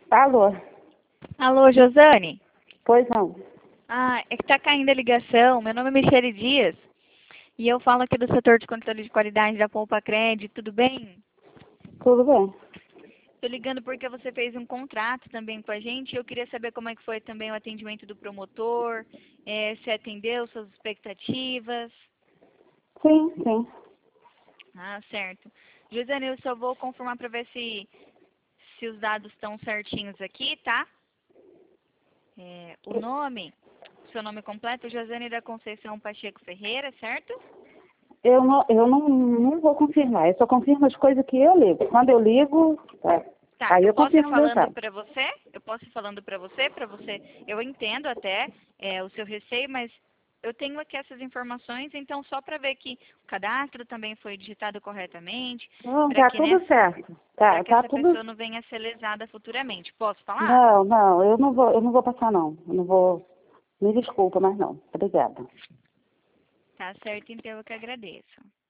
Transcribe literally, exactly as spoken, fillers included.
Alô? Alô, Josane? Pois não. Ah, é que tá caindo a ligação. Meu nome é Michele Dias e eu falo aqui do setor de controle de qualidade da Poupa Cred. Tudo bem? Tudo bem. Tô ligando porque você fez um contrato também com a gente e eu queria saber como é que foi também o atendimento do promotor, eh, se atendeu suas expectativas. Sim, sim. Ah, certo. Josane, eu só vou confirmar para ver se, se os dados estão certinhos aqui, tá? É, o nome, seu nome completo, Josane da Conceição Pacheco Ferreira, certo? Eu não, eu não, não vou confirmar. Eu só confirmo as coisas que eu ligo. Quando eu ligo, tá. Tá, Aí eu eu posso ir confirmo os falando detalhes. para você? Eu posso ir falando para você, para você. Eu entendo até é, o seu receio, mas eu tenho aqui essas informações, então só para ver que o cadastro também foi digitado corretamente, Não, para tá que tudo nessa, certo. para Tá, que tá essa tudo. pessoa não venha a ser lesada futuramente. Posso falar? Não, não, eu não vou, eu não vou passar não. Eu não vou. Me desculpa, mas não. Obrigada. Tá certo, então eu que agradeço.